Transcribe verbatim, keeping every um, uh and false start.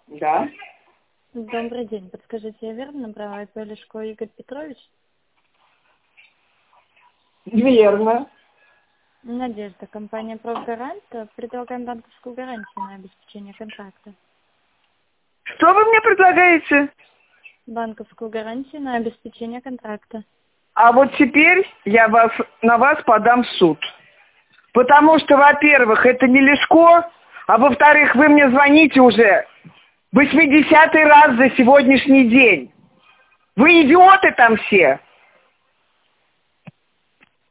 Да. Добрый день. Подскажите, я верно набрала ИП Лешко Игорь Петрович? Верно. Надежда, компания «Профгарант». Предлагаем банковскую гарантию на обеспечение контракта. Что вы мне предлагаете? Банковскую гарантию на обеспечение контракта. А вот теперь я вас, на вас подам в суд. Потому что, во-первых, это не Лешко, а во-вторых, вы мне звоните уже восьмидесятый раз за сегодняшний день. Вы идиоты там все.